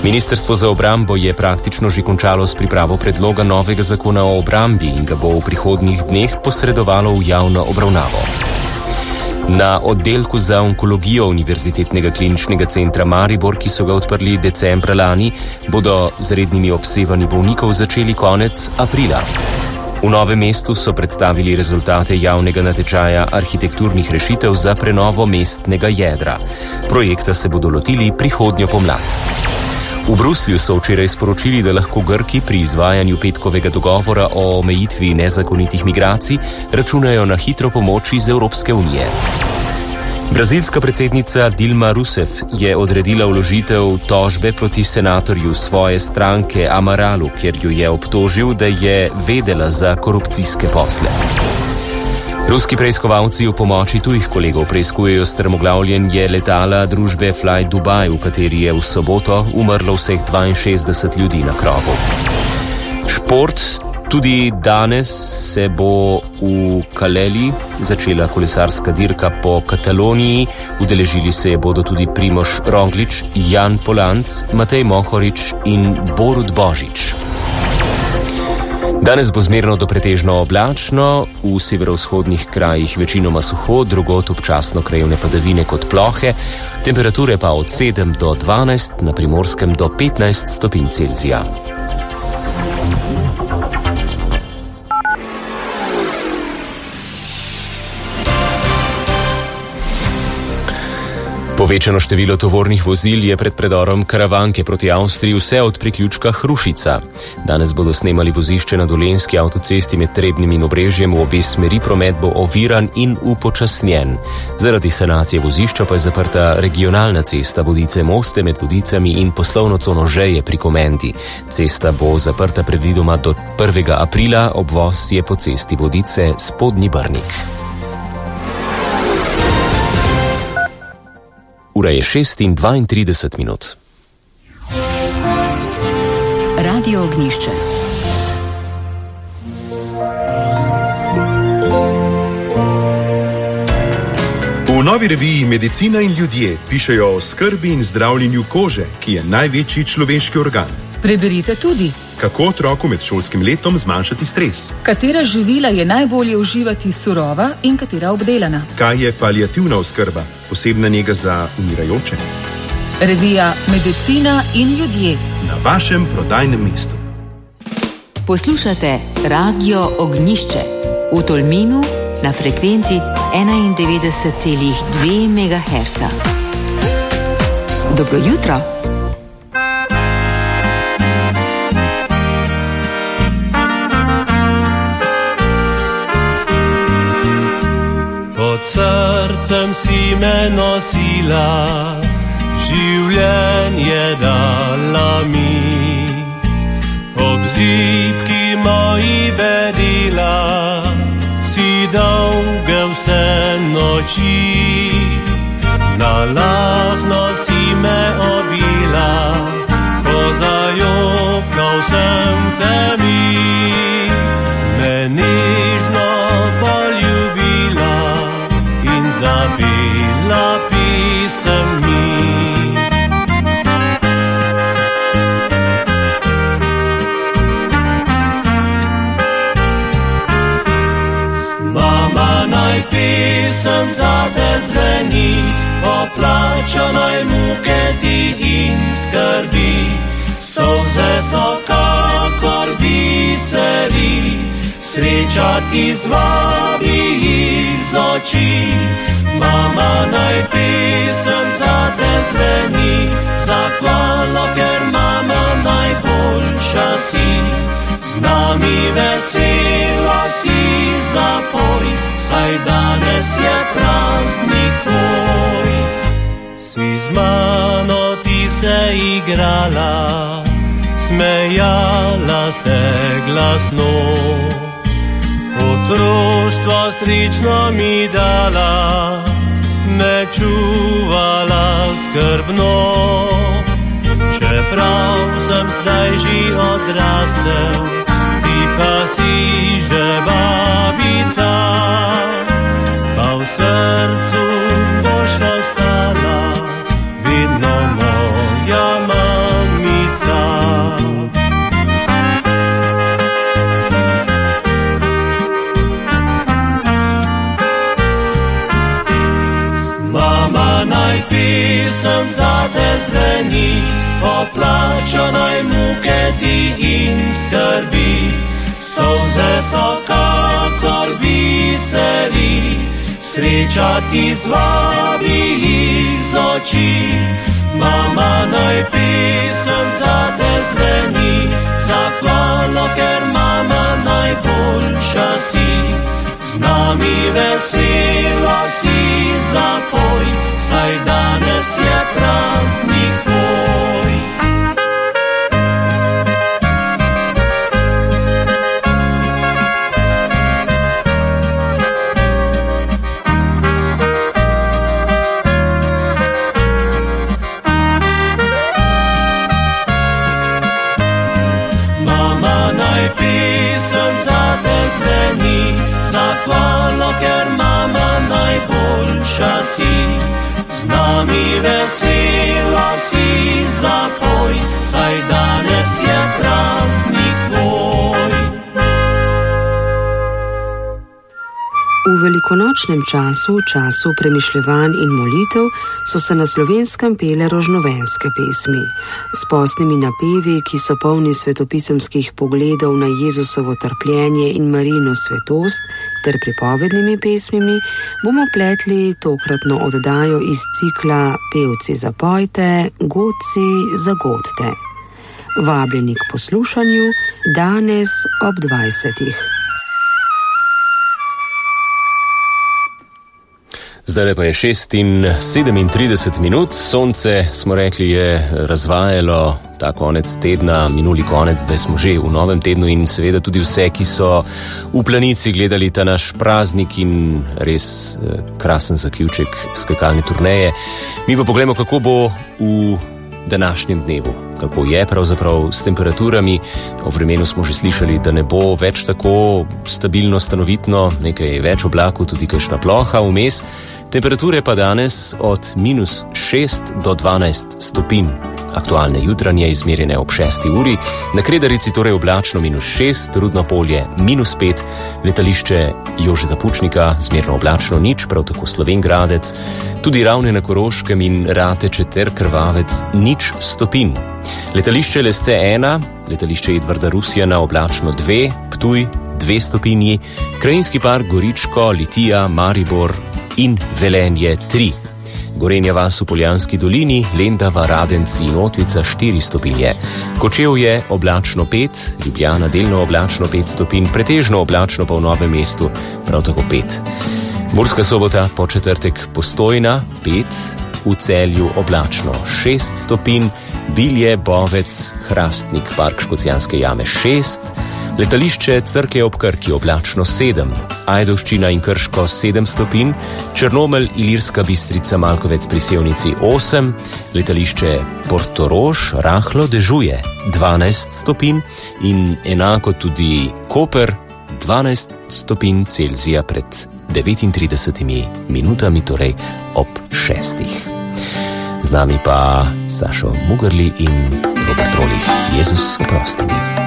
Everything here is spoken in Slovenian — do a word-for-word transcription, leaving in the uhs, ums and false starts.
Ministrstvo za obrambo je praktično že končalo s pripravo predloga novega zakona o obrambi in ga bo v prihodnjih dneh posredovalo v javno obravnavo. Na oddelku za onkologijo Univerzitetnega kliničnega centra Maribor, ki so ga odprli decembra lani, bodo z rednimi obsevanji bolnikov začeli konec aprila. V Novem mestu so predstavili rezultate javnega natečaja arhitekturnih rešitev za prenovo mestnega jedra. Projekta se bodo lotili prihodnjo pomlad. V Bruslju so včeraj sporočili, da lahko Grki pri izvajanju petkovega dogovora o omejitvi nezakonitih migracij računajo na hitro pomoč iz Evropske unije. Brazilska predsednica Dilma Rousseff je odredila vložitev tožbe proti senatorju svoje stranke Amaralu, kjer jo je obtožil, da je vedela za korupcijske posle. Ruski preiskovalci v pomoči tujih kolegov preiskujejo strmoglavljenje letala družbe Fly Dubai, v kateri je v soboto umrlo vseh dvainšestdeset ljudi na krovu. Šport. Tudi danes se bo v Kaleli začela kolesarska dirka po Kataloniji. Udeležili se bodo tudi Primož Roglič, Jan Polanc, Matej Mohorič in Borut Božič. Danes bo zmerno do pretežno oblačno, v severovzhodnih krajih večinoma suho, drugod občasno krajevne padavine kot plohe, temperature pa od sedem do dvanajst, na Primorskem do petnajst stopinj Celzija. Povečano število tovornih vozil je pred predorom Karavanke proti Avstriji vse od priključka Hrušica. Danes bodo snemali vozišče na Dolenjski avtocesti med Trebnjem in Obrežjem, v obe smeri promet bo oviran in upočasnjen. Zaradi sanacije vozišča pa je zaprta regionalna cesta Vodice-Moste med Vodicami in poslovno cono Žeje pri Komendi. Cesta bo zaprta predvidoma do prvega aprila, obvoz je po cesti Vodice Spodnji Brnik. Ura je šest in dvaintrideset minut. Radio Ognjišče. V novi reviji Medicina in ljudje pišejo o skrbi in zdravljenju kože, ki je največji človeški organ. Preberite tudi, kako otroku med šolskim letom zmanjšati stres, katera živila je najbolje uživati surova in katera obdelana, kaj je paliativna oskrba, posebna njega za umirajoče. Revija Medicina in ljudje Na vašem prodajnem mestu. Poslušate Radio Ognjišče v Tolminu na frekvenci enaindevetdeset celih dve megaherca. Dobro jutro. Pod srcem si me nosila, življenje dala mi. Ob zibki moji bedila, si dolge vse noči. Na lahno si me obila, ko zajokal sem te mi. Me nežno poljubila in zapela pisem mi. Pesem za te zveni, oplačanoj muke ti in skrbi. Solze so kakor biseri, sreča ti zvabi iz oči. Mama, naj pesem za te zveni, zahvalno, ker mama najboljša si. Z nami vesela si zapoj, saj danes je praznik tvoj. Si z mano ti se igrala, smejala se glasno. Otroštvo srečno mi dala, me čuvala skrbno. Čeprav sem zdaj že odrasel, ti pa si že babica, pa v srcu boš ostala vedno moja mamica. poplačanoj muke ti in skrbi. Solze so kakor biseri, sreča ti zvabi iz oči. Mama, naj pesem za te zveni, zahvalno, ker mama najboljša si. Z nami veselo si zapoj, saj danes je praznik tvoj. Mama, naj pesem za te zveni, zahvalno, ker mama najboljša si. Z nami veselo si zapoj, saj danes je praznik tvoj. V velikonočnem času, času premišljevanj in molitev, so se na Slovenskem pele rožnovenske pesmi. S postnimi napevi, ki so polni svetopisemskih pogledov na Jezusovo trpljenje in Marijino svetost, ter pripovednimi pesmimi, bomo pletli tokratno oddajo iz cikla Pevci zapojte, godci zagodte. Vabljeni k poslušanju danes ob dvajsetih. Zdaj pa je šest in sedemintrideset minut, sonce, smo rekli, je razvajalo ta konec tedna, minuli konec, zdaj smo že v novem tednu in seveda tudi vse, ki so v Planici gledali ta naš praznik in res eh, krasen zaključek skakalne turneje. Mi pa pogledamo, kako bo v današnjem dnevu, kako je pravzaprav s temperaturami. O vremenu smo že slišali, da ne bo več tako stabilno, stanovitno, nekaj več oblakov, tudi kakšna ploha vmes. Temperature pa danes od minus šest do dvanajst stopinj. Aktualne jutranje izmerjene ob šesti uri, na Kredarici torej oblačno minus šest, Rudno polje minus pet, letališče Jožeta Pučnika zmerno oblačno nič, prav tako Slovenj Gradec, tudi Ravne na Koroškem in Rateče ter Krvavec nič stopinj. Letališče Lesce ena, letališče Edvarda Rusjana oblačno dve, Ptuj dve stopinji, Krajinski park Goričko, Litija, Maribor in Velenje tri. Gorenja vas v Poljanski dolini, Lendava, Radenci in Otlica štiri stopinje. Kočevje oblačno pet, Ljubljana delno oblačno pet stopinj, pretežno oblačno pa v Novem mestu prav tako pet. Murska Sobota po četrtek Postojna pet, v Celju oblačno šest stopinj, Bilje, Bovec, Hrastnik, park Škocjanske jame šest, letališče Cerklje ob Krki oblačno sedem, Ajdovščina in Krško sedem stopinj, Črnomelj, Ilirska Bistrica, Malkovec pri Sevnici osem, letališče Portorož rahlo dežuje dvanajst stopinj in enako tudi Koper dvanajst stopinj Celzija pred devetintridesetimi minutami, torej ob šestih. Z nami pa Sašo Mugrli in Robert Rolih. Jezus oprosti mi.